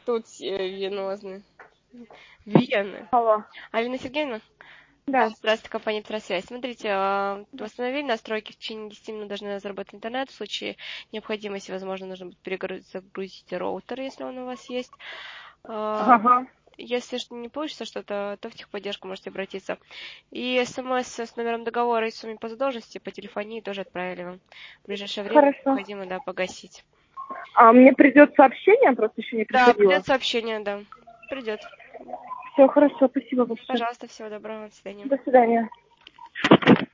растут венозные. Вены. Алло. Алина Сергеевна? Да. Здравствуйте, компания «Интерсвязь». Смотрите, восстановили настройки, в течение 10 минут должны заработать интернет. В случае необходимости, возможно, нужно будет загрузить роутер, если он у вас есть. Ага. Если не получится что-то, то в техподдержку можете обратиться. И СМС с номером договора и суммой по задолженности по телефонии тоже отправили вам. В ближайшее время Хорошо. необходимо, да, погасить. А мне придет сообщение, просто еще не Да, приходило. придет сообщение, да. Придет. Все хорошо, спасибо большое. Пожалуйста, всего доброго, до свидания. До свидания.